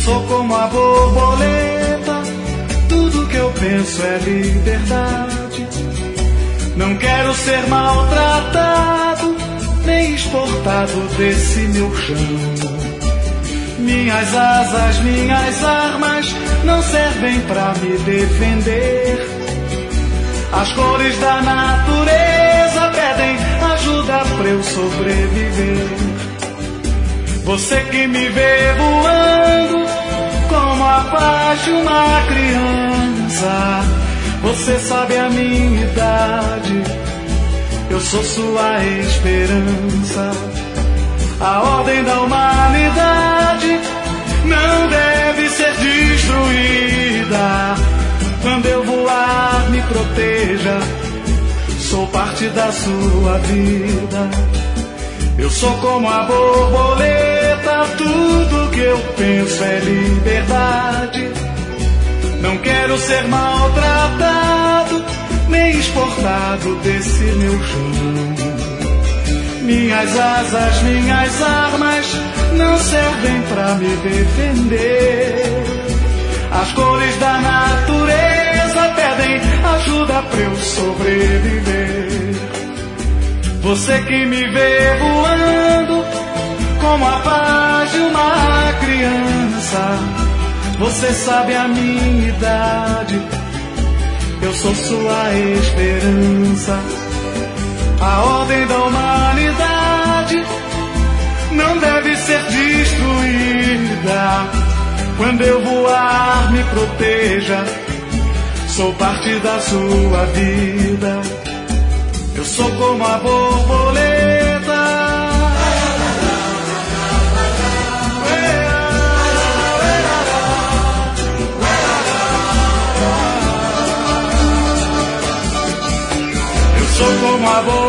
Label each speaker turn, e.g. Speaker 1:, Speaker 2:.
Speaker 1: sou como a borboleta, tudo que eu penso é liberdade. Não quero ser maltratado, nem exportado desse meu chão. Minhas asas, minhas armas não servem pra me defender. As cores da natureza pedem ajuda pra eu sobreviver. Você que me vê voando como a paz de uma criança, você sabe a minha idade, eu sou sua esperança. A ordem da humanidade não deve ser destruída. Quando eu voar, me proteja, sou parte da sua vida. Eu sou como a borboleta, tudo que eu penso é liberdade. Não quero ser maltratado, nem exportado desse meu chão. Minhas asas, minhas armas não servem pra me defender. As cores da natureza pedem ajuda pra eu sobreviver. Você que me vê voando como a paz de uma criança, você sabe a minha idade, eu sou sua esperança. A ordem da humanidade não deve ser destruída. Quando eu voar, me proteja, sou parte da sua vida. Eu sou como a borboleta. Eu sou como a borboleta.